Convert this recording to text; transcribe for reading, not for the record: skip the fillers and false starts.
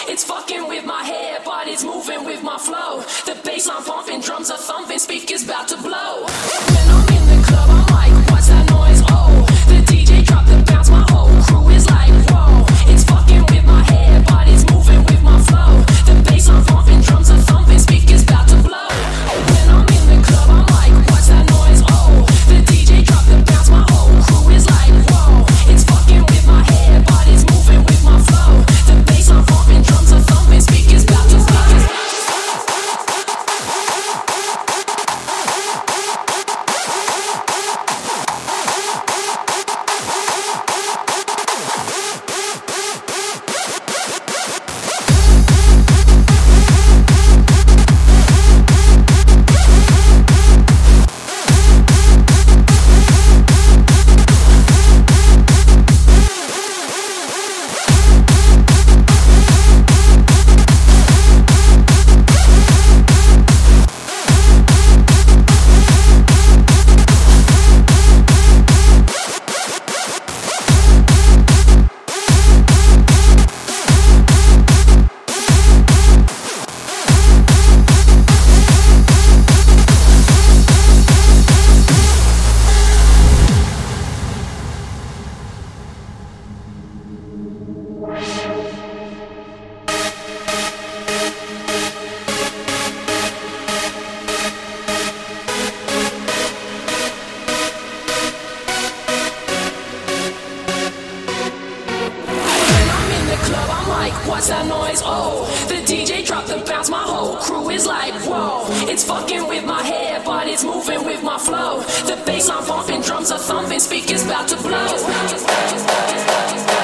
It's fucking with my head, but it's moving with my flow. The bass line pumping, drums are thumping, speakers about to blow. When I'm in the club, I'm like, what's that noise? Oh, the DJ dropped the bounce, my whole crew is like, whoa. It's fucking with my head, but it's moving with my flow. The bass line pumping, drums are thumping, speakers about to blow. When I'm in the club, I'm like, what's that noise? Oh, the DJ dropped the bounce, my whole crew is like, whoa. It's fucking with my head, but it's moving with my flow. The bass line pumping, drums are thumping, speakers about to blow. What's that noise? Oh, the DJ dropped the bounce, my whole crew is like, whoa. It's fucking with my head, but it's moving with my flow. The bass line pumping, drums are thumping, speakers about to blow.